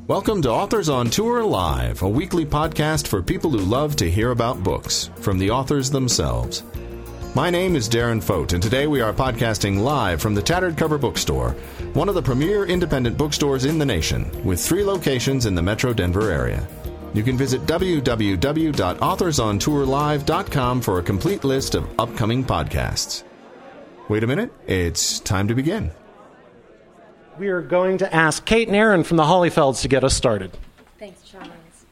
Welcome to Authors on Tour Live, a weekly podcast for people who love to hear about books from the authors themselves. My name is Darren Fote, and today we are podcasting live from the Tattered Cover Bookstore, one of the premier independent bookstores in the nation, with 3 locations in the Metro Denver area. You can visit www.authorsontourlive.com for a complete list of upcoming podcasts. Wait a minute, it's time to begin. We are going to ask Kate and Aaron from the Hollyfelds to get us started. Thanks, Charles.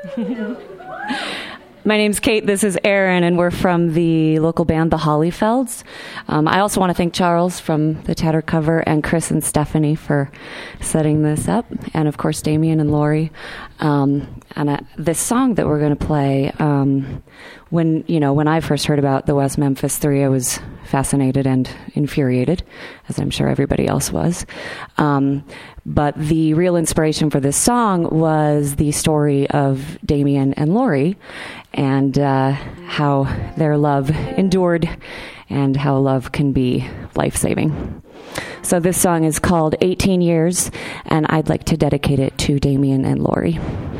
My name's Kate, this is Aaron, and we're from the local band, the Hollyfelds. I also want to thank Charles from the Tattered Cover and Chris and Stephanie for setting this up, and of course Damien and Lori. This song that we're going to play, when I first heard about the West Memphis 3, I was fascinated and infuriated, as I'm sure everybody else was. But the real inspiration for this song was the story of Damien and Lori, and how their love endured and how love can be life-saving. So this song is called 18 Years, and I'd like to dedicate it to Damien and Lori.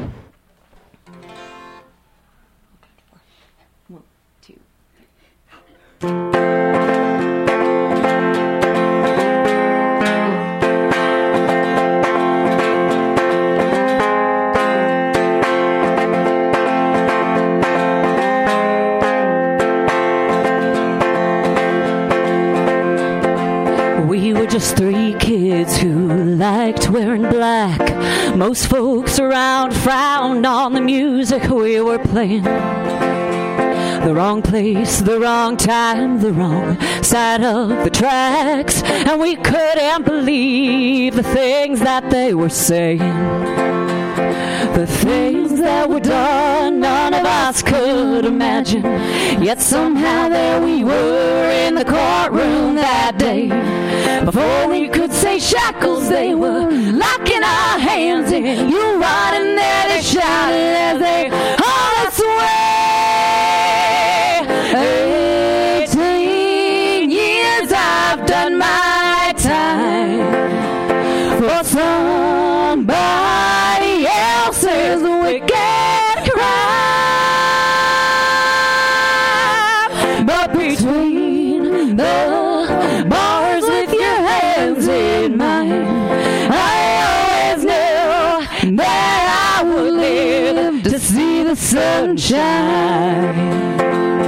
1, 2. Just 3 kids who liked wearing black. Most folks around frowned on the music we were playing. The wrong place, the wrong time, the wrong side of the tracks. And we couldn't believe the things that they were saying. The things that were done, none of us could imagine. Yet somehow there we were in the courtroom that day. Before we could say shackles, they were locking our hands in. You right in there, they shouted as they hauled us away. 18 years I've done my time for somebody else's wicked crime. But between the bars with your hands in mine, I always knew that I would live to see the sunshine.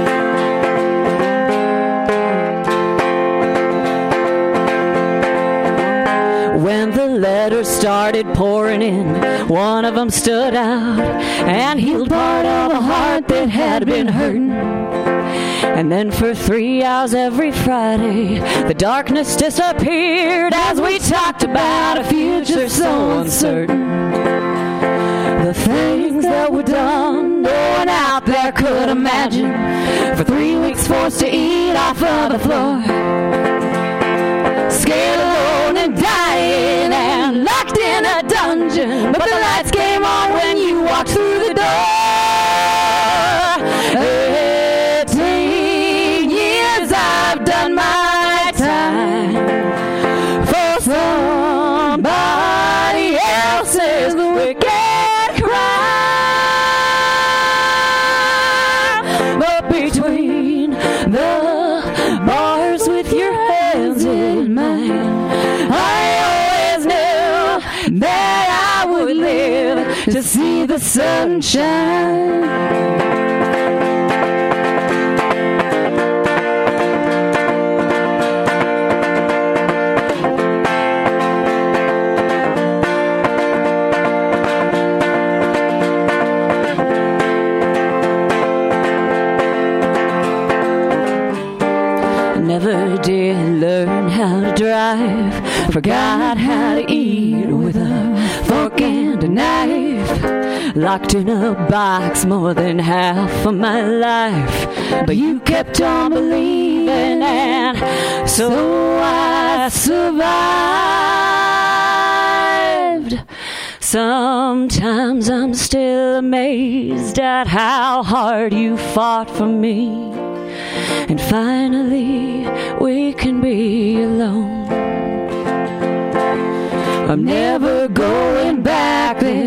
When the letters started pouring in, one of them stood out and healed part of a heart that had been hurting. And then for 3 hours every Friday, the darkness disappeared as we talked about a future so uncertain. The things that were done, no one out there could imagine. For 3 weeks forced to eat off of the floor, scared alone and dying and locked in a dungeon. But the lights came on when you walked through the door. 18 years I've done my time for somebody else's wicked crime. But between the bars with your hands in mine, I always knew that I would live to see the sunshine. Never did learn how to drive, forgot how to eat with a fork and a knife. Locked in a box more than half of my life, but you kept on believing, and so I survived. Sometimes I'm still amazed at how hard you fought for me. And finally, we can be alone. I'm never going back there.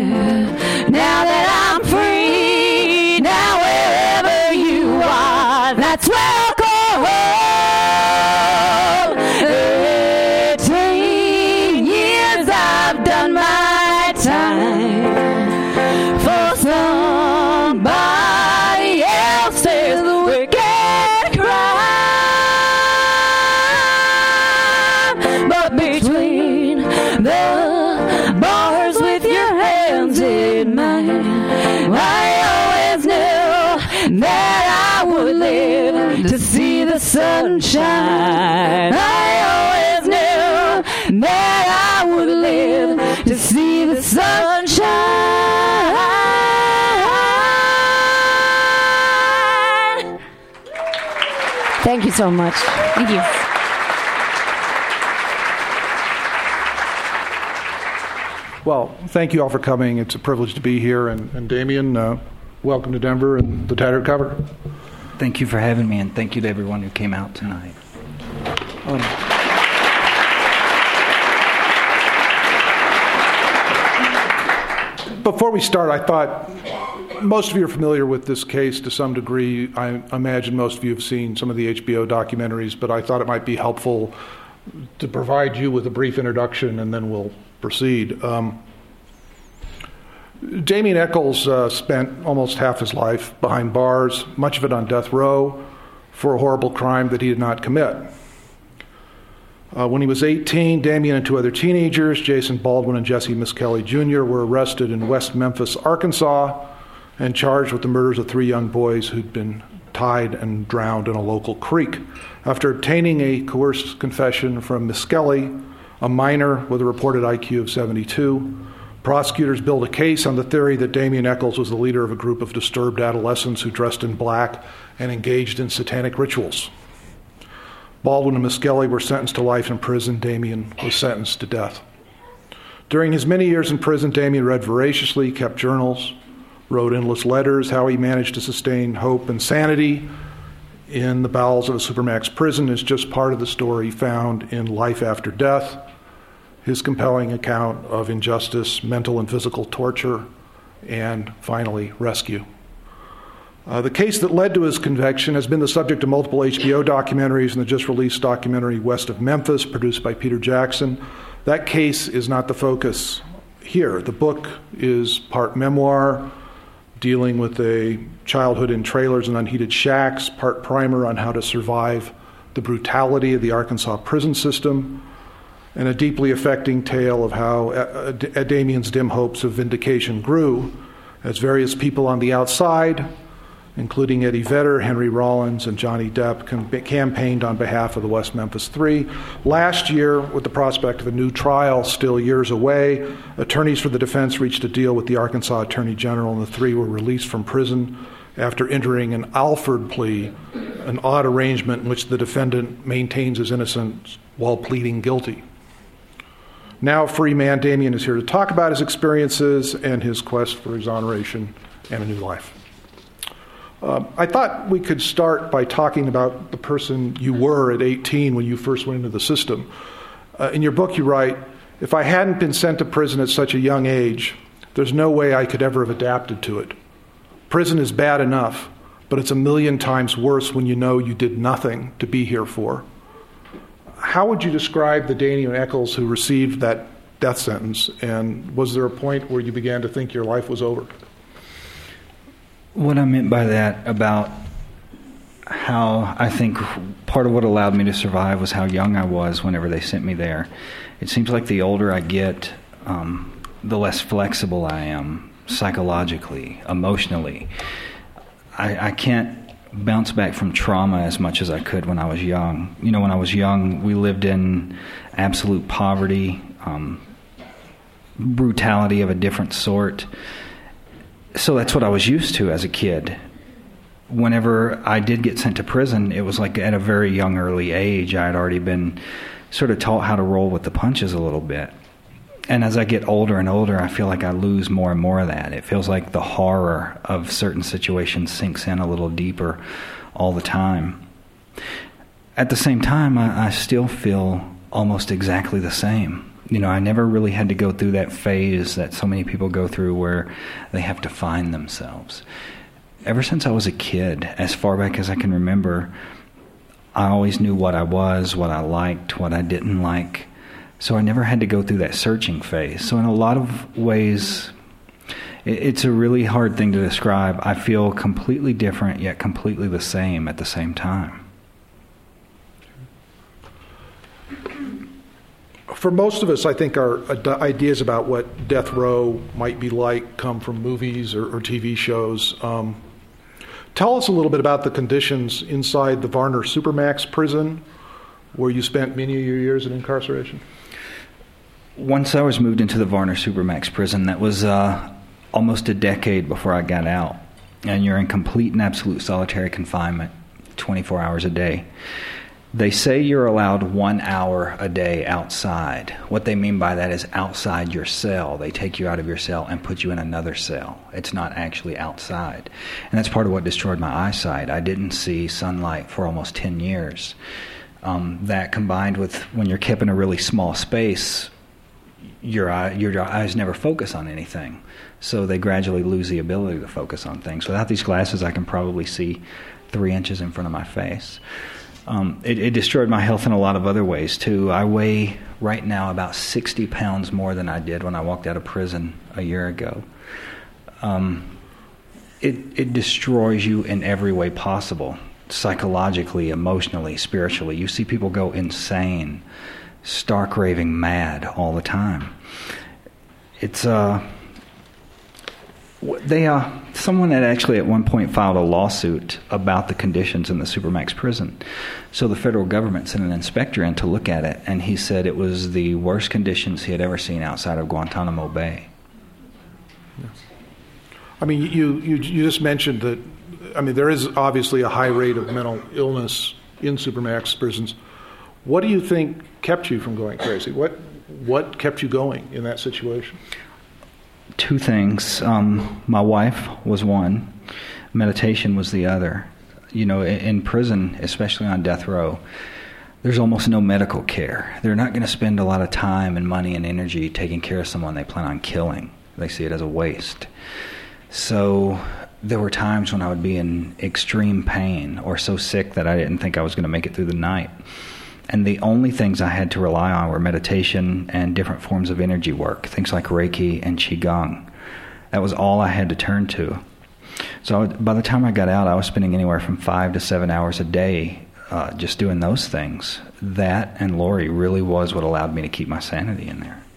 sunshine. I always knew that I would live to see the sunshine. Thank you so much. Thank you. Well, thank you all for coming. It's a privilege to be here. And Damien, welcome to Denver and the Tattered Cover. Thank you for having me, and thank you to everyone who came out tonight. Before we start, I thought most of you are familiar with this case to some degree. I imagine most of you have seen some of the HBO documentaries, but I thought it might be helpful to provide you with a brief introduction, and then we'll proceed. Damien Echols spent almost half his life behind bars, much of it on death row, for a horrible crime that he did not commit. When he was 18, Damien and two other teenagers, Jason Baldwin and Jesse Miskelly Jr., were arrested in West Memphis, Arkansas, and charged with the murders of three young boys who'd been tied and drowned in a local creek. After obtaining a coerced confession from Miskelly, a minor with a reported IQ of 72, prosecutors built a case on the theory that Damien Echols was the leader of a group of disturbed adolescents who dressed in black and engaged in satanic rituals. Baldwin and Miskelly were sentenced to life in prison. Damien was sentenced to death. During his many years in prison, Damien read voraciously, kept journals, wrote endless letters. How he managed to sustain hope and sanity in the bowels of a supermax prison is just part of the story found in Life After Death, his compelling account of injustice, mental and physical torture, and finally, rescue. The case that led to his conviction has been the subject of multiple HBO documentaries and the just-released documentary West of Memphis, produced by Peter Jackson. That case is not the focus here. The book is part memoir, dealing with a childhood in trailers and unheated shacks, part primer on how to survive the brutality of the Arkansas prison system, and a deeply affecting tale of how Damien's dim hopes of vindication grew as various people on the outside, including Eddie Vedder, Henry Rollins, and Johnny Depp, campaigned on behalf of the West Memphis Three. Last year, with the prospect of a new trial still years away, attorneys for the defense reached a deal with the Arkansas Attorney General, and the three were released from prison after entering an Alford plea, an odd arrangement in which the defendant maintains his innocence while pleading guilty. Now a free man, Damien is here to talk about his experiences and his quest for exoneration and a new life. I thought we could start by talking about the person you were at 18 when you first went into the system. In your book you write, "If I hadn't been sent to prison at such a young age, there's no way I could ever have adapted to it. Prison is bad enough, but it's a million times worse when you know you did nothing to be here for." How would you describe the Damien Echols who received that death sentence, and was there a point where you began to think your life was over? What I meant by that, about how I think part of what allowed me to survive was how young I was whenever they sent me there. It seems like the older I get, the less flexible I am psychologically, emotionally. I can't bounce back from trauma as much as I could when I was young. You know, when I was young, we lived in absolute poverty, brutality of a different sort. So that's what I was used to as a kid. Whenever I did get sent to prison, it was like at a very young, early age. I had already been sort of taught how to roll with the punches a little bit. And as I get older and older, I feel like I lose more and more of that. It feels like the horror of certain situations sinks in a little deeper all the time. At the same time, I still feel almost exactly the same. You know, I never really had to go through that phase that so many people go through where they have to find themselves. Ever since I was a kid, as far back as I can remember, I always knew what I was, what I liked, what I didn't like. So I never had to go through that searching phase. So in a lot of ways, it's a really hard thing to describe. I feel completely different, yet completely the same at the same time. For most of us, I think our ideas about what death row might be like come from movies or TV shows. Tell us a little bit about the conditions inside the Varner Supermax prison, where you spent many of your years in incarceration. Once I was moved into the Varner Supermax prison, that was almost a decade before I got out. And you're in complete and absolute solitary confinement, 24 hours a day. They say you're allowed 1 hour a day outside. What they mean by that is outside your cell. They take you out of your cell and put you in another cell. It's not actually outside. And that's part of what destroyed my eyesight. I didn't see sunlight for almost 10 years. That combined with when you're kept in a really small space, your eyes never focus on anything. So they gradually lose the ability to focus on things. Without these glasses, I can probably see 3 inches in front of my face. It destroyed my health in a lot of other ways, too. I weigh right now about 60 pounds more than I did when I walked out of prison a year ago. It destroys you in every way possible, psychologically, emotionally, spiritually. You see people go insane, stark raving mad all the time. It's someone had actually at one point filed a lawsuit about the conditions in the Supermax prison. So the federal government sent an inspector in to look at it, and he said it was the worst conditions he had ever seen outside of Guantanamo Bay. I mean, you just mentioned that, I mean, there is obviously a high rate of mental illness in Supermax prisons. What do you think kept you from going crazy? What kept you going in that situation? 2 things. My wife was one. Meditation was the other. You know, in prison, especially on death row, there's almost no medical care. They're not going to spend a lot of time and money and energy taking care of someone they plan on killing. They see it as a waste. So there were times when I would be in extreme pain or so sick that I didn't think I was going to make it through the night. And the only things I had to rely on were meditation and different forms of energy work, things like Reiki and Qigong. That was all I had to turn to. So by the time I got out, I was spending anywhere from 5 to 7 hours a day just doing those things. That and Lori really was what allowed me to keep my sanity in there.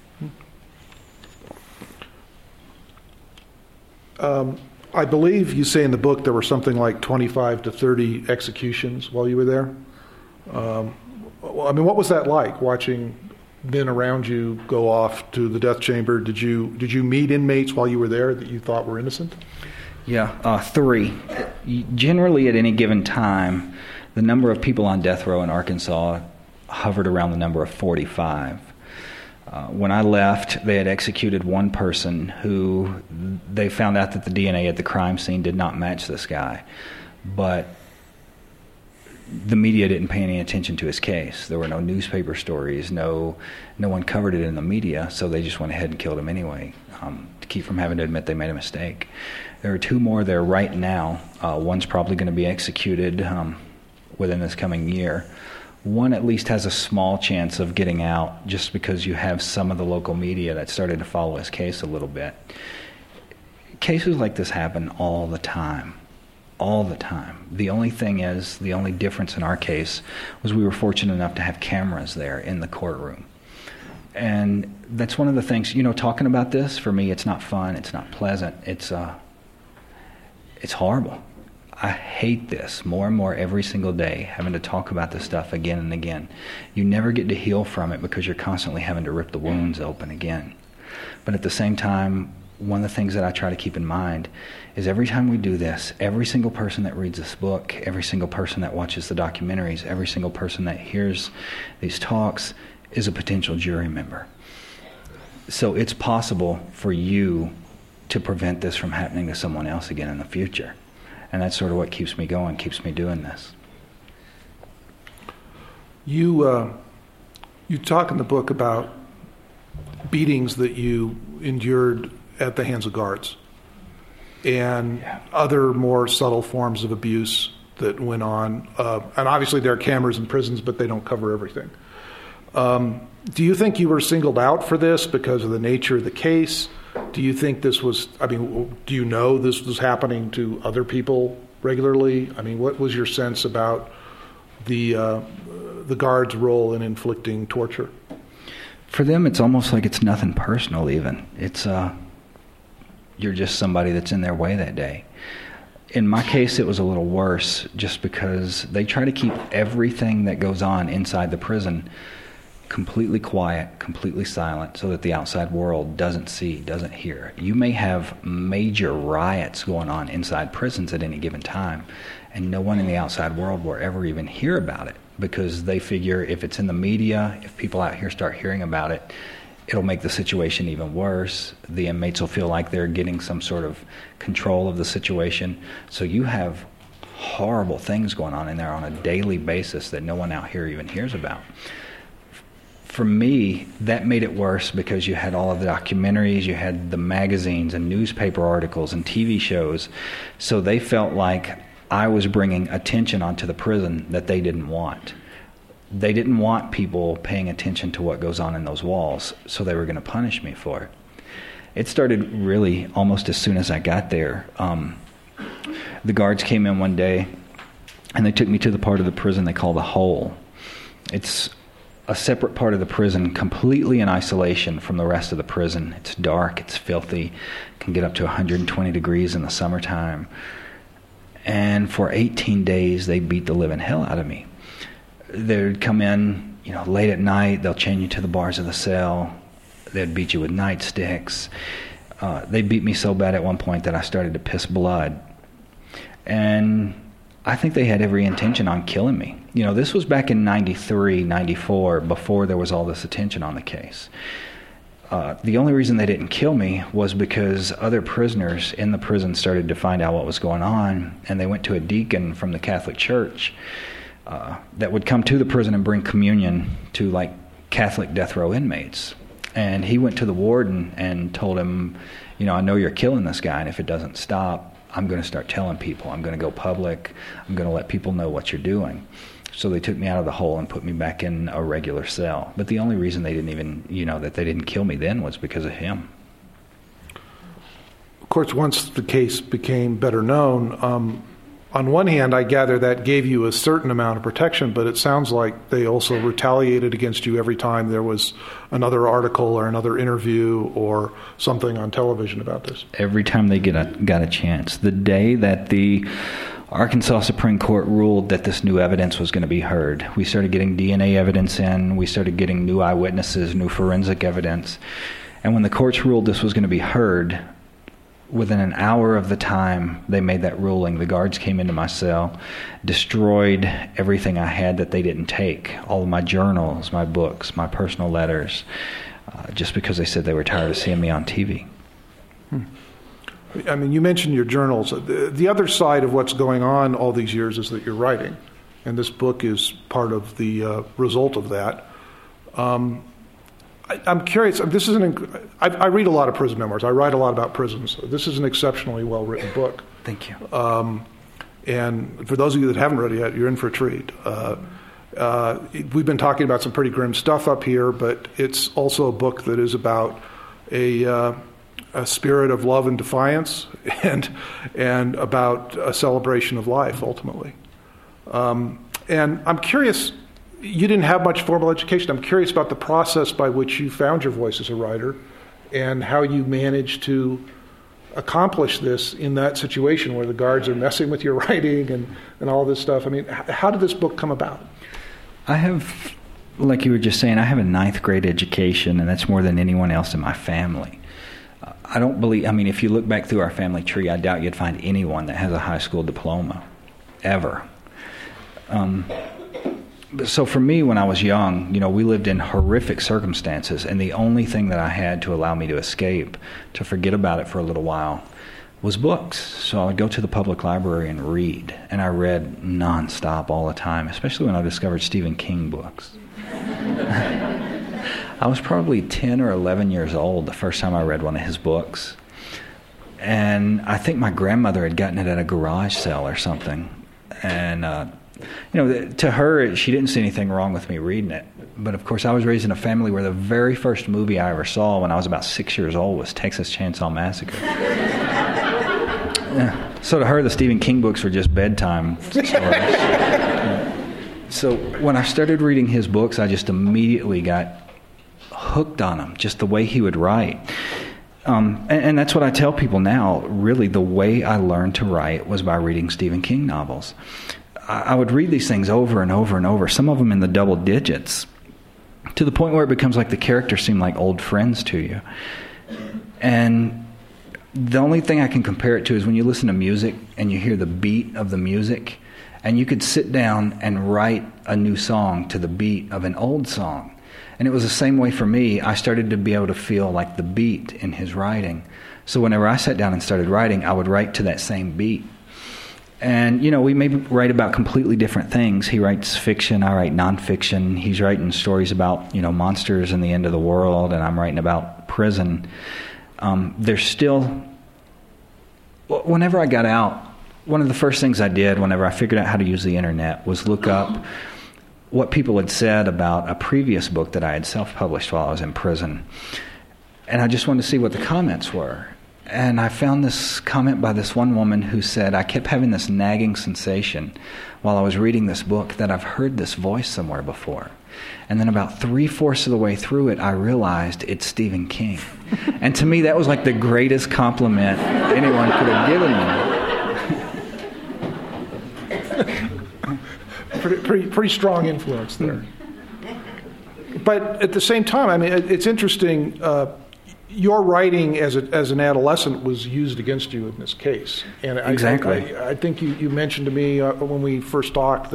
I believe you say in the book there were something like 25 to 30 executions while you were there. I mean, what was that like, watching men around you go off to the death chamber? Did you meet inmates while you were there that you thought were innocent? Yeah, 3. Generally, at any given time, the number of people on death row in Arkansas hovered around the number of 45. When I left, they had executed one person who they found out that the DNA at the crime scene did not match this guy. But the media didn't pay any attention to his case. There were no newspaper stories. No one covered it in the media, so they just went ahead and killed him anyway to keep from having to admit they made a mistake. There are 2 more there right now. One's probably going to be executed within this coming year. One at least has a small chance of getting out just because you have some of the local media that started to follow his case a little bit. Cases like this happen all the time. All the time. The only difference in our case was we were fortunate enough to have cameras there in the courtroom. And that's one of the things, talking about this, for me, it's not fun, it's not pleasant, it's horrible. I hate this more and more every single day, having to talk about this stuff again and again. You never get to heal from it because you're constantly having to rip the wounds open again. But at the same time, one of the things that I try to keep in mind is every time we do this, every single person that reads this book, every single person that watches the documentaries, every single person that hears these talks is a potential jury member. So it's possible for you to prevent this from happening to someone else again in the future. And that's sort of what keeps me going, keeps me doing this. You talk in the book about beatings that you endured at the hands of guards and other more subtle forms of abuse that went on. And obviously there are cameras in prisons, but they don't cover everything. Do you think you were singled out for this because of the nature of the case? Do you think this was, do you know this was happening to other people regularly? I mean, what was your sense about the guards' role in inflicting torture? For them, it's almost like it's nothing personal even. It's, you're just somebody that's in their way that day. In my case, it was a little worse just because they try to keep everything that goes on inside the prison completely quiet, completely silent, so that the outside world doesn't see, doesn't hear. You may have major riots going on inside prisons at any given time, and no one in the outside world will ever even hear about it, because they figure if it's in the media, if people out here start hearing about it, it'll make the situation even worse. The inmates will feel like they're getting some sort of control of the situation. So you have horrible things going on in there on a daily basis that no one out here even hears about. For me, that made it worse because you had all of the documentaries, you had the magazines and newspaper articles and TV shows. So they felt like I was bringing attention onto the prison that they didn't want. They didn't want people paying attention to what goes on in those walls, so they were going to punish me for it. It started really almost as soon as I got there. The guards came in one day, and they took me to the part of the prison they call the hole. It's a separate part of the prison, completely in isolation from the rest of the prison. It's dark, it's filthy, can get up to 120 degrees in the summertime. And for 18 days, they beat the living hell out of me. They'd come in, late at night, they'll chain you to the bars of the cell. They'd beat you with nightsticks. They beat me so bad at one point that I started to piss blood. And I think they had every intention on killing me. This was back in 93, 94, before there was all this attention on the case. The only reason they didn't kill me was because other prisoners in the prison started to find out what was going on, and they went to a deacon from the Catholic Church that would come to the prison and bring communion to Catholic death row inmates. And he went to the warden and told him, I know you're killing this guy, and if it doesn't stop, I'm going to start telling people. I'm going to go public. I'm going to let people know what you're doing. So they took me out of the hole and put me back in a regular cell. But the only reason they didn't even, that they didn't kill me then was because of him. Of course, once the case became better known, on one hand, I gather that gave you a certain amount of protection, but it sounds like they also retaliated against you every time there was another article or another interview or something on television about this. Every time they got a chance. The day that the Arkansas Supreme Court ruled that this new evidence was going to be heard, we started getting DNA evidence in, we started getting new eyewitnesses, new forensic evidence. And when the courts ruled this was going to be heard, within an hour of the time they made that ruling, the guards came into my cell, destroyed everything I had that they didn't take, all of my journals, my books, my personal letters, just because they said they were tired of seeing me on TV. I mean, you mentioned your journals. The other side of what's going on all these years is that you're writing, and this book is part of the result of that. I'm curious. I read a lot of prison memoirs. I write a lot about prisons. This is an exceptionally well-written book. Thank you. And for those of you that haven't read it yet, you're in for a treat. We've been talking about some pretty grim stuff up here, but it's also a book that is about a spirit of love and defiance, and about a celebration of life, ultimately. And I'm curious. You didn't have much formal education. I'm curious about the process by which you found your voice as a writer and how you managed to accomplish this in that situation where the guards are messing with your writing and all this stuff. I mean, how did this book come about? I have, like you were just saying, I have a 9th grade education, and that's more than anyone else in my family. I don't believe, if you look back through our family tree, I doubt you'd find anyone that has a high school diploma, ever. So for me, when I was young, we lived in horrific circumstances, and the only thing that I had to allow me to escape, to forget about it for a little while, was books. So I would go to the public library and read, and I read nonstop all the time, especially when I discovered Stephen King books. I was probably 10 or 11 years old the first time I read one of his books, and I think my grandmother had gotten it at a garage sale or something, and to her, she didn't see anything wrong with me reading it. But, of course, I was raised in a family where the very first movie I ever saw when I was about 6 years old was Texas Chainsaw Massacre. So to her, the Stephen King books were just bedtime stories. So when I started reading his books, I just immediately got hooked on them, just the way he would write. And that's what I tell people now. Really, the way I learned to write was by reading Stephen King novels. I would read these things over and over and over, some of them in the double digits, to the point where it becomes like the characters seem like old friends to you. And the only thing I can compare it to is when you listen to music and you hear the beat of the music, and you could sit down and write a new song to the beat of an old song. And it was the same way for me. I started to be able to feel like the beat in his writing. So whenever I sat down and started writing, I would write to that same beat. And, we may write about completely different things. He writes fiction, I write nonfiction. He's writing stories about, monsters and the end of the world, and I'm writing about prison. There's still... Whenever I got out, one of the first things I did whenever I figured out how to use the internet was look up what people had said about a previous book that I had self-published while I was in prison. And I just wanted to see what the comments were. And I found this comment by this one woman who said, I kept having this nagging sensation while I was reading this book that I've heard this voice somewhere before. And then about 3/4 of the way through it, I realized it's Stephen King. And to me, that was like the greatest compliment anyone could have given me. Pretty strong influence there. But at the same time, I mean, it's interesting. Your writing as an adolescent was used against you in this case. And exactly. I think you mentioned to me when we first talked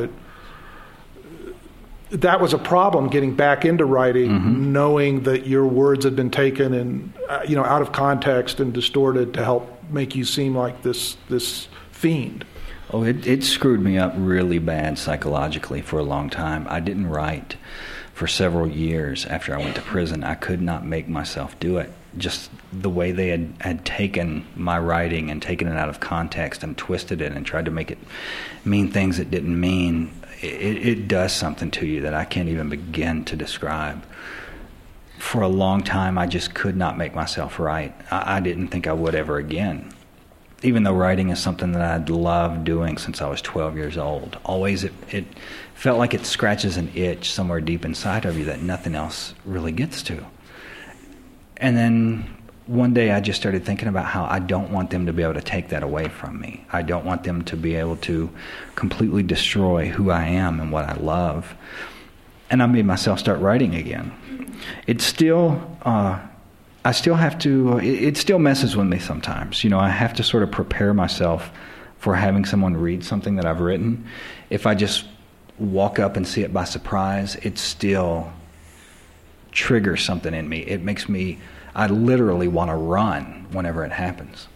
that was a problem, getting back into writing, knowing that your words had been taken and out of context and distorted to help make you seem like this fiend. Oh, it screwed me up really bad psychologically for a long time. I didn't write for several years after I went to prison. I could not make myself do it. Just the way they had taken my writing and taken it out of context and twisted it and tried to make it mean things it didn't mean. It does something to you that I can't even begin to describe. For a long time, I just could not make myself write. I didn't think I would ever again. Even though writing is something that I'd loved doing since I was 12 years old. Always it felt like it scratches an itch somewhere deep inside of you that nothing else really gets to. And then one day I just started thinking about how I don't want them to be able to take that away from me. I don't want them to be able to completely destroy who I am and what I love. And I made myself start writing again. It's still... I still have to, it still messes with me sometimes. I have to sort of prepare myself for having someone read something that I've written. If I just walk up and see it by surprise, it still triggers something in me. It makes me, I literally want to run whenever it happens.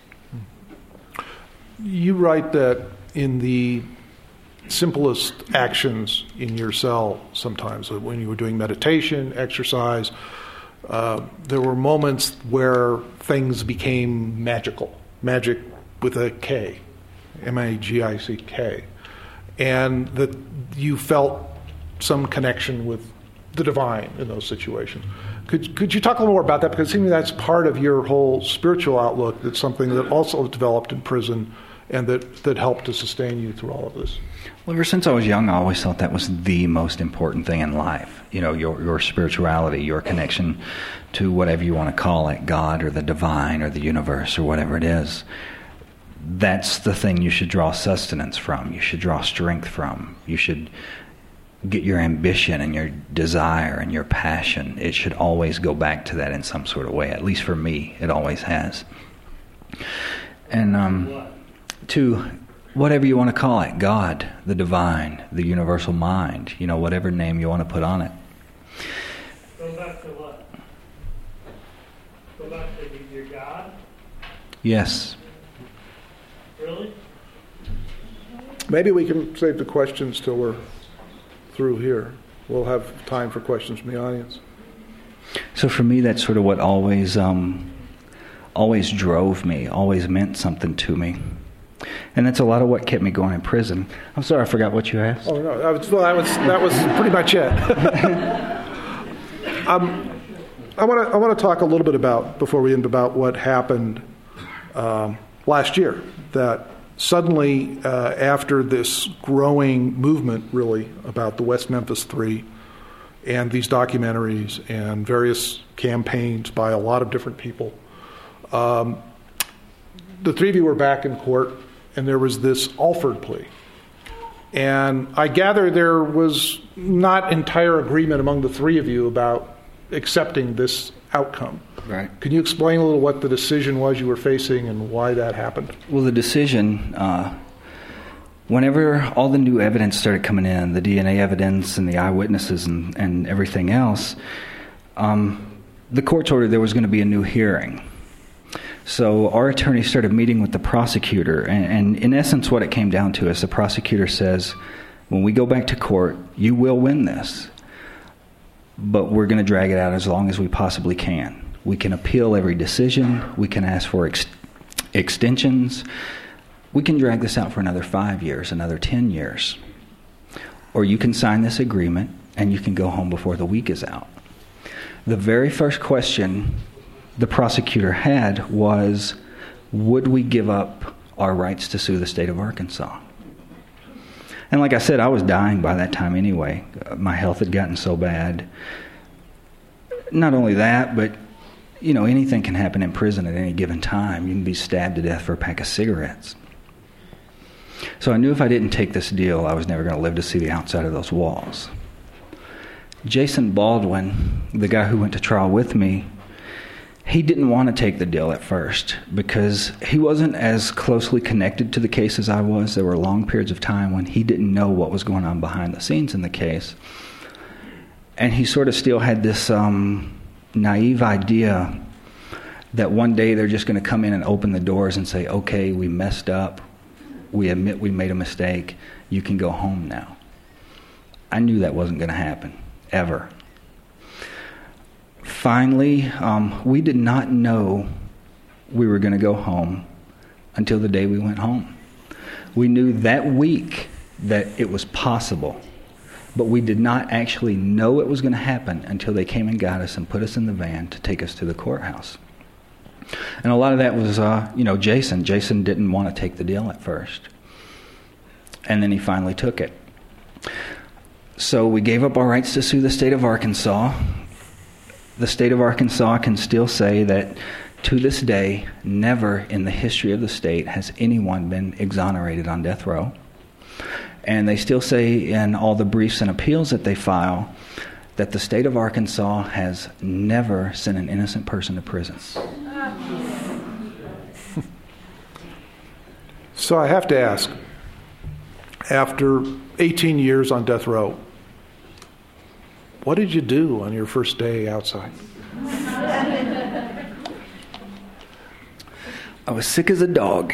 You write that in the simplest actions in your cell sometimes, when you were doing meditation, exercise, there were moments where things became magical. Magic with a K, M-A-G-I-C-K. And that you felt some connection with the divine in those situations. Could you talk a little more about that? Because it seems that's part of your whole spiritual outlook. That's something that also developed in prison and that helped to sustain you through all of this. Well, ever since I was young, I always thought that was the most important thing in life. Your spirituality, your connection to whatever you want to call it, God or the divine or the universe or whatever it is. That's the thing you should draw sustenance from. You should draw strength from. You should get your ambition and your desire and your passion. It should always go back to that in some sort of way. At least for me, it always has. And to whatever you want to call it, God, the divine, the universal mind, whatever name you want to put on it. Go back to what? Go back to your God? Yes. Really? Maybe we can save the questions till we're through here. We'll have time for questions from the audience. So for me, that's sort of what always drove me, always meant something to me. And that's a lot of what kept me going in prison. I'm sorry, I forgot what you asked. Oh, no, that was pretty much it. I want to talk a little bit before we end about what happened last year. That suddenly, after this growing movement, really, about the West Memphis Three, and these documentaries and various campaigns by a lot of different people, The three of you were back in court, and there was this Alford plea. And I gather there was not entire agreement among the three of you about accepting this outcome. Right. Can you explain a little what the decision was you were facing and why that happened? Well, the decision, whenever all the new evidence started coming in, the DNA evidence and the eyewitnesses and everything else, the court's ordered there was going to be a new hearing. So our attorney started meeting with the prosecutor, and in essence what it came down to is the prosecutor says, when we go back to court, you will win this, but we're going to drag it out as long as we possibly can. We can appeal every decision, we can ask for extensions, we can drag this out for another 5 years, another 10 years, or you can sign this agreement and you can go home before the week is out. The very first question the prosecutor had was, would we give up our rights to sue the state of Arkansas? And like I said, I was dying by that time anyway. My health had gotten so bad. Not only that, but anything can happen in prison at any given time. You can be stabbed to death for a pack of cigarettes. So I knew if I didn't take this deal, I was never going to live to see the outside of those walls. Jason Baldwin, the guy who went to trial with me, he didn't want to take the deal at first because he wasn't as closely connected to the case as I was. There were long periods of time when he didn't know what was going on behind the scenes in the case. And he sort of still had this naive idea that one day they're just going to come in and open the doors and say, okay, we messed up. We admit we made a mistake. You can go home now. I knew that wasn't going to happen, ever. Finally, we did not know we were going to go home until the day we went home. We knew that week that it was possible, but we did not actually know it was going to happen until they came and got us and put us in the van to take us to the courthouse. And a lot of that was, Jason. Jason didn't want to take the deal at first. And then he finally took it. So we gave up our rights to sue the state of Arkansas. The state of Arkansas can still say that to this day, never in the history of the state has anyone been exonerated on death row. And they still say in all the briefs and appeals that they file that the state of Arkansas has never sent an innocent person to prison. So I have to ask, after 18 years on death row, what did you do on your first day outside? I was sick as a dog.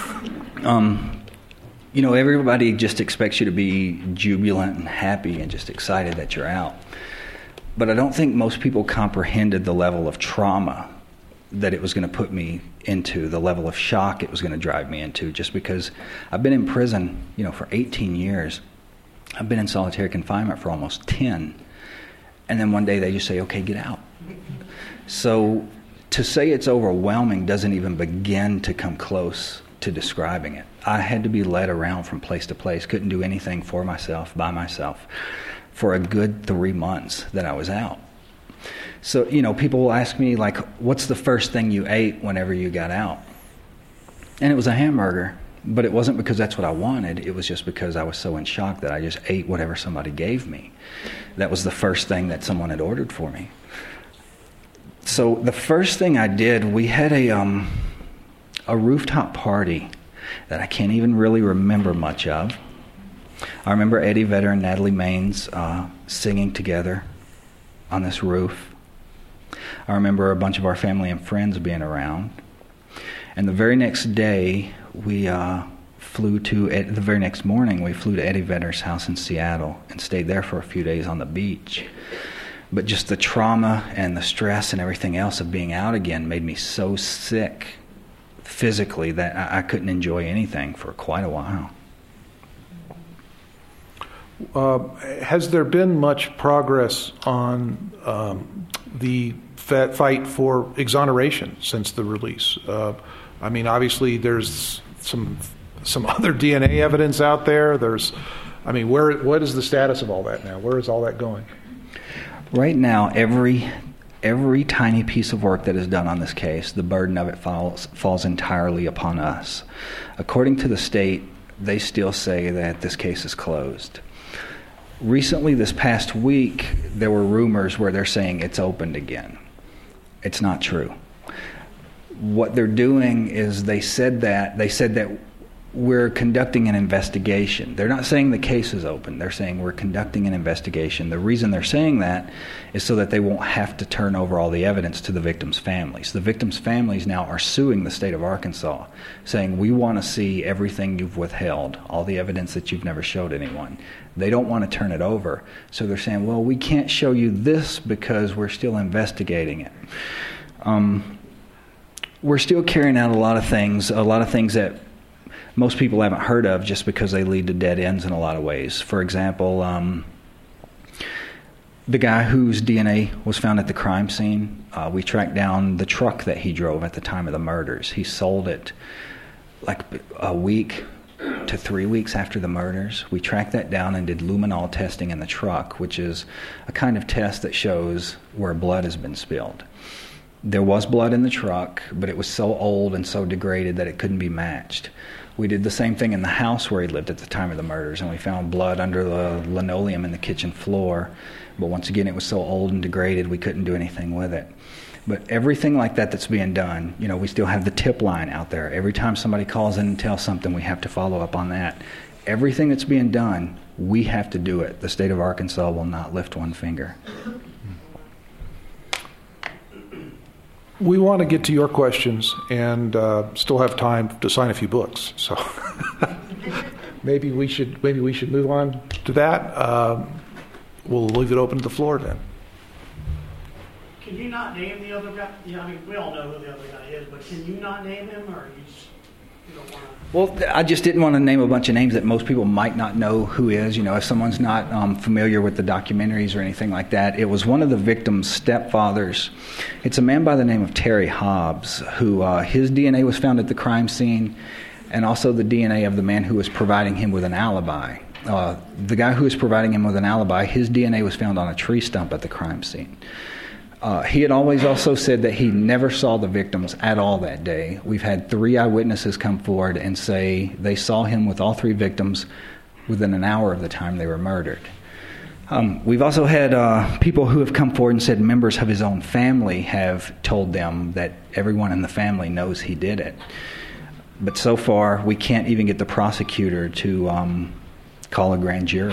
Everybody just expects you to be jubilant and happy and just excited that you're out. But I don't think most people comprehended the level of trauma that it was going to put me into, the level of shock it was going to drive me into, just because I've been in prison, for 18 years. I've been in solitary confinement for almost 10. And then one day they just say, okay, get out. So to say it's overwhelming doesn't even begin to come close to describing it. I had to be led around from place to place, couldn't do anything for myself, by myself, for a good 3 months that I was out. So, people will ask me, like, what's the first thing you ate whenever you got out? And it was a hamburger, but it wasn't because that's what I wanted. It was just because I was so in shock that I just ate whatever somebody gave me. That was the first thing that someone had ordered for me. So the first thing I did, we had a rooftop party that I can't even really remember much of. I remember Eddie Vedder and Natalie Maines singing together on this roof. I remember a bunch of our family and friends being around. And the very next day, the very next morning, we flew to Eddie Vedder's house in Seattle and stayed there for a few days on the beach. But just the trauma and the stress and everything else of being out again made me so sick physically that I couldn't enjoy anything for quite a while. Has there been much progress on the fight for exoneration since the release? Obviously there's some other DNA evidence out there. What is the status of all that now? Where is all that going? Right now, every every tiny piece of work that is done on this case, the burden of it falls entirely upon us. According to the state, they still say that this case is closed. Recently, this past week, there were rumors where they're saying it's opened again. It's not true. What they're doing is they said that we're conducting an investigation. They're not saying the case is open. They're saying we're conducting an investigation. The reason they're saying that is so that they won't have to turn over all the evidence to the victims' families. The victims' families now are suing the state of Arkansas, saying we want to see everything you've withheld, all the evidence that you've never showed anyone. They don't want to turn it over. So they're saying, well, we can't show you this because we're still investigating it. We're still carrying out a lot of things that most people haven't heard of just because they lead to dead ends in a lot of ways. For example, the guy whose DNA was found at the crime scene, we tracked down the truck that he drove at the time of the murders. He sold it like a week to 3 weeks after the murders. We tracked that down and did luminol testing in the truck, which is a kind of test that shows where blood has been spilled. There was blood in the truck, but it was so old and so degraded that it couldn't be matched. We did the same thing in the house where he lived at the time of the murders, and we found blood under the linoleum in the kitchen floor. But once again, it was so old and degraded, we couldn't do anything with it. But everything like that that's being done, we still have the tip line out there. Every time somebody calls in and tells something, we have to follow up on that. Everything that's being done, we have to do it. The state of Arkansas will not lift one finger. We want to get to your questions and still have time to sign a few books. So maybe we should move on to that. We'll leave it open to the floor then. Can you not name the other guy? We all know who the other guy is, but can you not name him, or you don't want to? Well, I just didn't want to name a bunch of names that most people might not know who is. If someone's not familiar with the documentaries or anything like that, it was one of the victim's stepfathers. It's a man by the name of Terry Hobbs, who his DNA was found at the crime scene, and also the DNA of the man who was providing him with an alibi. The guy who was providing him with an alibi, his DNA was found on a tree stump at the crime scene. He had always also said that he never saw the victims at all that day. We've had 3 eyewitnesses come forward and say they saw him with all 3 victims within an hour of the time they were murdered. We've also had people who have come forward and said members of his own family have told them that everyone in the family knows he did it. But so far, we can't even get the prosecutor to call a grand jury.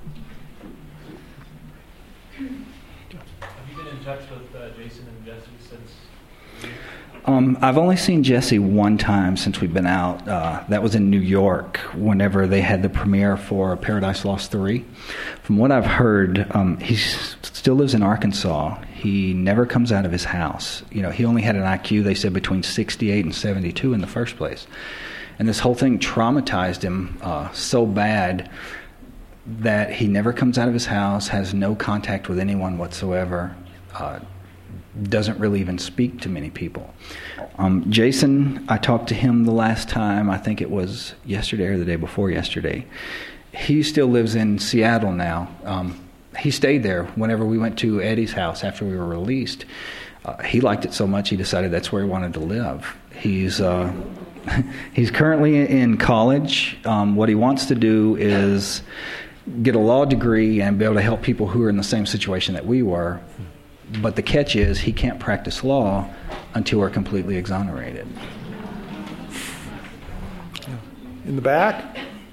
Touch with Jason and Jesse since? I've only seen Jesse one time since we've been out. That was in New York whenever they had the premiere for Paradise Lost 3. From what I've heard, he still lives in Arkansas. He never comes out of his house. He only had an IQ, they said, between 68 and 72 in the first place. And this whole thing traumatized him so bad that he never comes out of his house, has no contact with anyone whatsoever. Doesn't really even speak to many people. Jason, I talked to him the last time, I think it was yesterday or the day before yesterday. He still lives in Seattle now. He stayed there whenever we went to Eddie's house after we were released. He liked it so much he decided that's where he wanted to live. He's currently in college. What he wants to do is get a law degree and be able to help people who are in the same situation that we were. But the catch is he can't practice law until we're completely exonerated. In the back?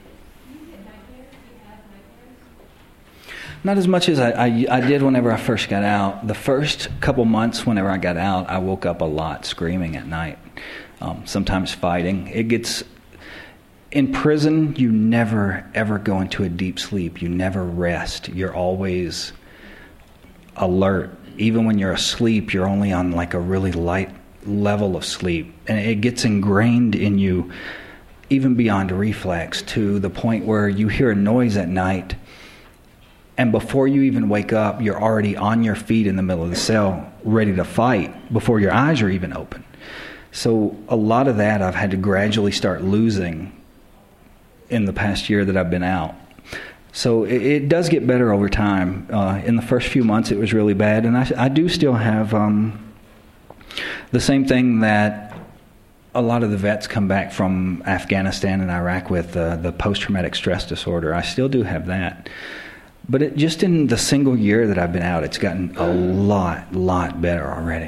Not as much as I did whenever I first got out. The first couple months whenever I got out, I woke up a lot screaming at night, sometimes fighting. In prison, you never, ever go into a deep sleep. You never rest. You're always alert. Even when you're asleep, you're only on like a really light level of sleep. And it gets ingrained in you, even beyond reflex, to the point where you hear a noise at night, and before you even wake up, you're already on your feet in the middle of the cell, ready to fight, before your eyes are even open. So a lot of that I've had to gradually start losing in the past year that I've been out. So it does get better over time. In the first few months, it was really bad, and I do still have the same thing that a lot of the vets come back from Afghanistan and Iraq with, the post-traumatic stress disorder. I still do have that. But just in the single year that I've been out, it's gotten a lot better already.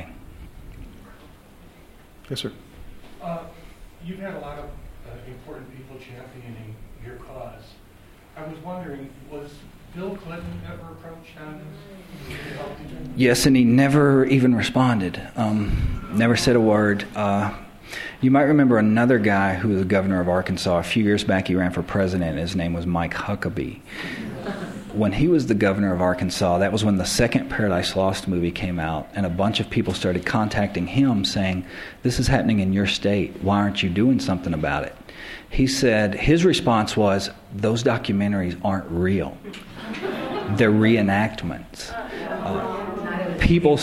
Yes, sir. You've had a lot of important people championing your cause. I was wondering, was Bill Clinton ever approached on this? Yes, and he never even responded. Never said a word. You might remember another guy who was the governor of Arkansas. A few years back, he ran for president. His name was Mike Huckabee. When he was the governor of Arkansas, that was when the second Paradise Lost movie came out, and a bunch of people started contacting him saying, this is happening in your state. Why aren't you doing something about it? He said, his response was, those documentaries aren't real. They're reenactments. People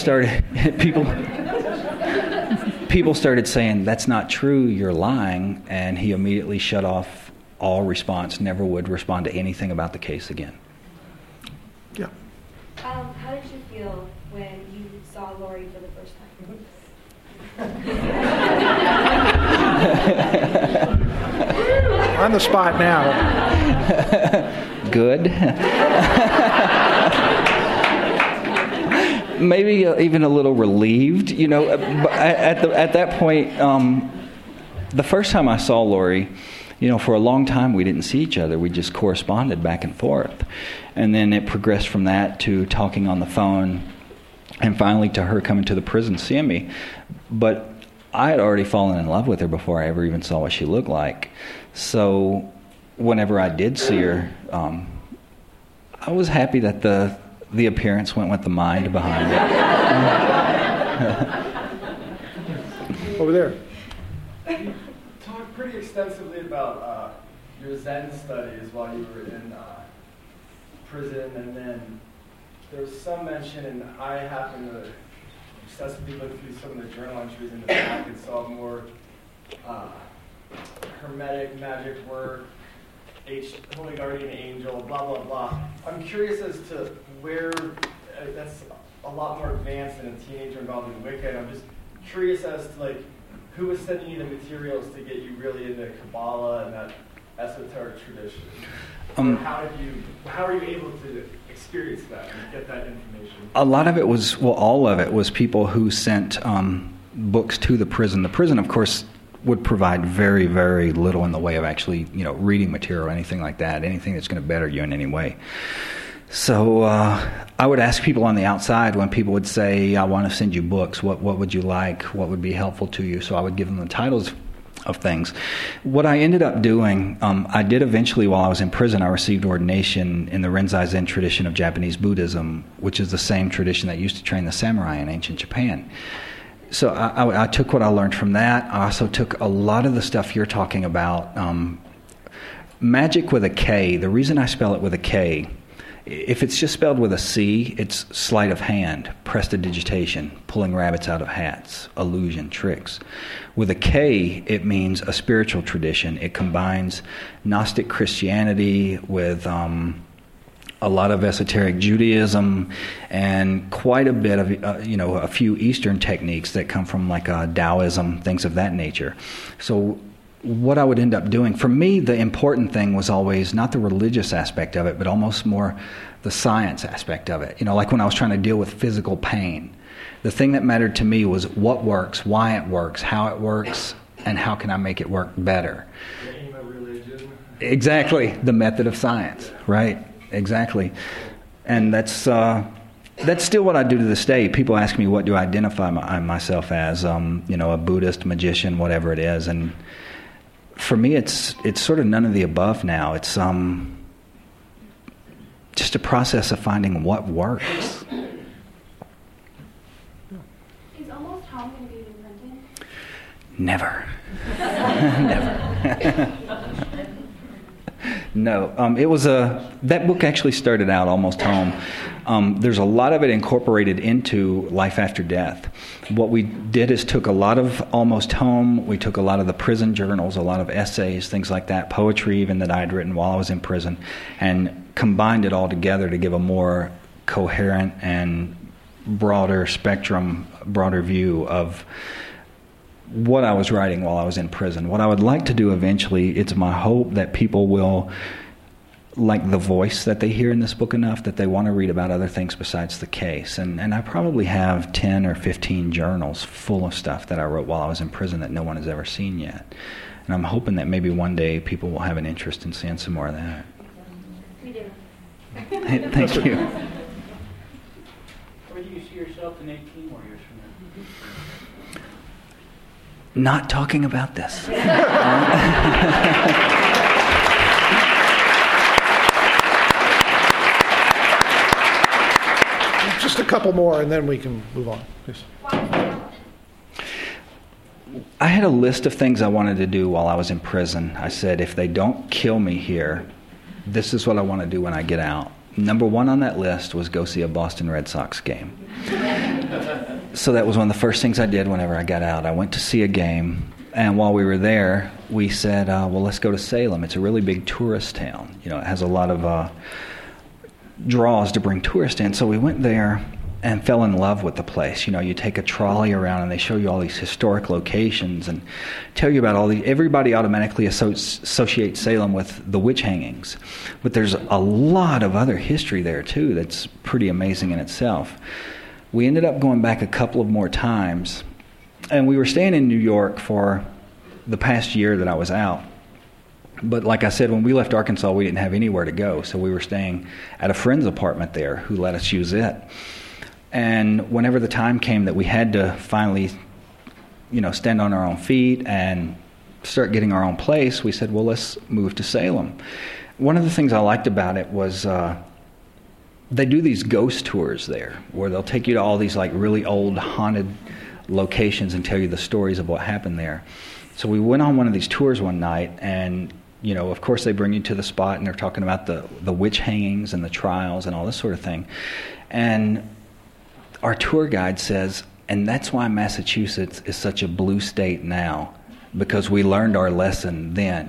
started saying, that's not true, you're lying, and he immediately shut off all response, never would respond to anything about the case again. Yeah. How did you feel when you saw Lori for the first time? On the spot now. Good. Maybe even a little relieved, But at that point, the first time I saw Lori, for a long time we didn't see each other. We just corresponded back and forth. And then it progressed from that to talking on the phone, and finally to her coming to the prison seeing me. But I had already fallen in love with her before I ever even saw what she looked like. So whenever I did see her, I was happy that the appearance went with the mind behind it. Over there. You talked pretty extensively about your Zen studies while you were in prison, and then there was some mention, and I happened to obsessively look through some of the journal entries in the back and saw more hermetic magic work, Holy Guardian Angel, blah, blah, blah. I'm curious as to where that's a lot more advanced than a teenager involved in Wicca. I'm just curious as to who was sending you the materials to get you really into Kabbalah and that esoteric tradition. How were you able to experience that and get that information? A lot of it was, all of it was people who sent books to the prison. The prison, of course, would provide very, very little in the way of actually, reading material or anything like that, anything that's going to better you in any way. So I would ask people on the outside when people would say, I want to send you books, what would you like? What would be helpful to you? So I would give them the titles of things. What I ended up doing, I did eventually while I was in prison, I received ordination in the Rinzai Zen tradition of Japanese Buddhism, which is the same tradition that used to train the samurai in ancient Japan. So I took what I learned from that. I also took a lot of the stuff you're talking about. Magic with a K, the reason I spell it with a K, if it's just spelled with a C, it's sleight of hand, prestidigitation, pulling rabbits out of hats, illusion, tricks. With a K, it means a spiritual tradition. It combines Gnostic Christianity with a lot of esoteric Judaism and quite a bit of, a few Eastern techniques that come from Taoism, things of that nature. So what I would end up doing, for me, the important thing was always not the religious aspect of it, but almost more the science aspect of it. Like when I was trying to deal with physical pain, the thing that mattered to me was what works, why it works, how it works, and how can I make it work better. The aim of religion. Exactly, the method of science, right? Exactly. And that's still what I do to this day. People ask me, what do I identify myself as? A Buddhist, magician, whatever it is. And for me, it's sort of none of the above now. It's just a process of finding what works. Is Almost Home going to be reprinted? Never. Never. No, it was that book actually started out Almost Home. There's a lot of it incorporated into Life After Death. What we did is took a lot of Almost Home, we took a lot of the prison journals, a lot of essays, things like that, poetry even that I had written while I was in prison, and combined it all together to give a more coherent and broader spectrum, broader view of what I was writing while I was in prison. What I would like to do eventually, it's my hope that people will like the voice that they hear in this book enough that they want to read about other things besides the case. And I probably have 10 or 15 journals full of stuff that I wrote while I was in prison that no one has ever seen yet. And I'm hoping that maybe one day people will have an interest in seeing some more of that. We do. Thank you. Where do you see yourself in 18 more years from now? Not talking about this. Just a couple more, and then we can move on. Please. I had a list of things I wanted to do while I was in prison. I said, if they don't kill me here, this is what I want to do when I get out. Number one on that list was go see a Boston Red Sox game. So that was one of the first things I did whenever I got out. I went to see a game, and while we were there, we said, well, let's go to Salem. It's a really big tourist town. You know, it has a lot of draws to bring tourists in. So we went there and fell in love with the place. You know, you take a trolley around and they show you all these historic locations and tell you about all the. Everybody automatically associates Salem with the witch hangings, but there's a lot of other history there too that's pretty amazing in itself. We ended up going back a couple of more times, and we were staying in New York for the past year that I was out. But like I said, when we left Arkansas, we didn't have anywhere to go, so we were staying at a friend's apartment there who let us use it. And whenever the time came that we had to finally, you know, stand on our own feet and start getting our own place, we said, well, let's move to Salem. One of the things I liked about it was they do these ghost tours there where they'll take you to all these like really old haunted locations and tell you the stories of what happened there. So we went on one of these tours one night, and you know, of course they bring you to the spot and they're talking about the witch hangings and the trials and all this sort of thing. And our tour guide says, and that's why Massachusetts is such a blue state now, because we learned our lesson then.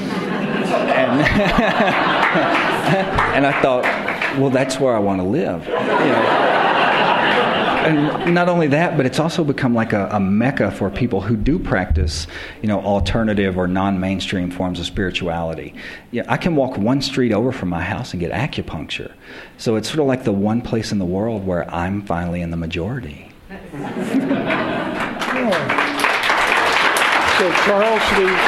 And I thought, well, that's where I want to live. You know? And not only that, but it's also become like a mecca for people who do practice, you know, alternative or non-mainstream forms of spirituality. Yeah, I can walk one street over from my house and get acupuncture. So it's sort of like the one place in the world where I'm finally in the majority. So, Charles,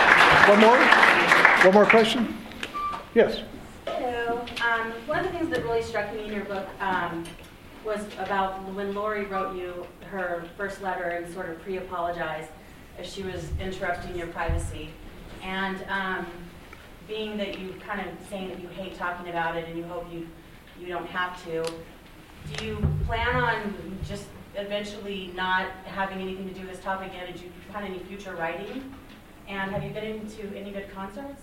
one more question? Yes. Hello. One of the things that really struck me in your book was about when Lori wrote you her first letter and sort of pre-apologized as she was interrupting your privacy. And being that you kind of saying that you hate talking about it and you hope you don't have to, do you plan on just eventually not having anything to do with this topic again? Did you plan any future writing? And have you been into any good concerts?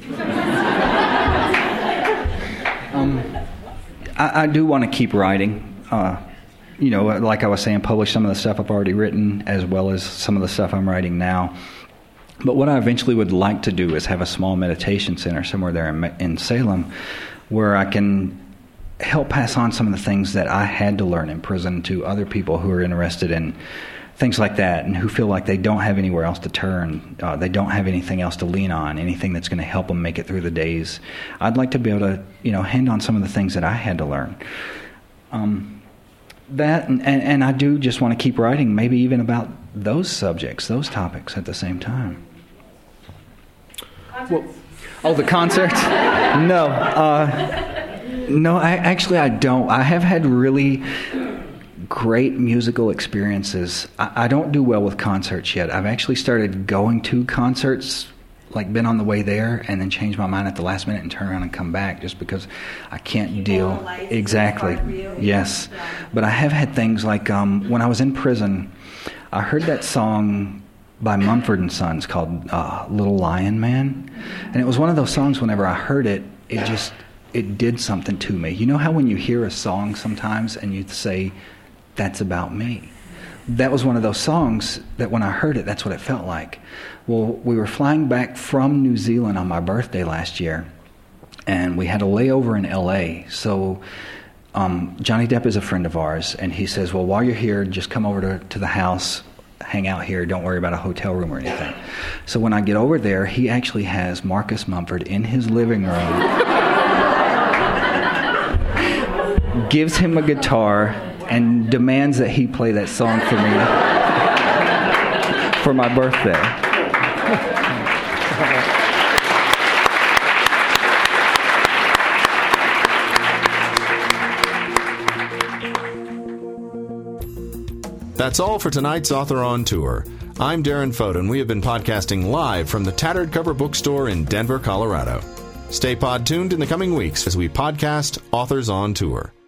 I do want to keep writing. You know, like I was saying, publish some of the stuff I've already written as well as some of the stuff I'm writing now. But what I eventually would like to do is have a small meditation center somewhere there in Salem where I can help pass on some of the things that I had to learn in prison to other people who are interested in things like that and who feel like they don't have anywhere else to turn. They don't have anything else to lean on, anything that's going to help them make it through the days. I'd like to be able to, you know, hand on some of the things that I had to learn. That and I do just want to keep writing, maybe even about those subjects, those topics at the same time. Well, the concerts? No. No, I don't. I have had really great musical experiences. I don't do well with concerts yet. I've actually started going to concerts, like been on the way there and then changed my mind at the last minute and turn around and come back just because I can't deal. Exactly. Yes. But I have had things like when I was in prison, I heard that song by Mumford & Sons called Little Lion Man. And it was one of those songs whenever I heard it, it did something to me. You know how when you hear a song sometimes and you say, that's about me? That was one of those songs that when I heard it, that's what it felt like. Well, we were flying back from New Zealand on my birthday last year, and we had a layover in L.A., so Johnny Depp is a friend of ours, and he says, well, while you're here, just come over to the house, hang out here, don't worry about a hotel room or anything. So when I get over there, he actually has Marcus Mumford in his living room, gives him a guitar, and demands that he play that song for me for my birthday. That's all for tonight's Author on Tour. I'm Darren Fote, and we have been podcasting live from the Tattered Cover Bookstore in Denver, Colorado. Stay pod tuned in the coming weeks as we podcast Authors on Tour.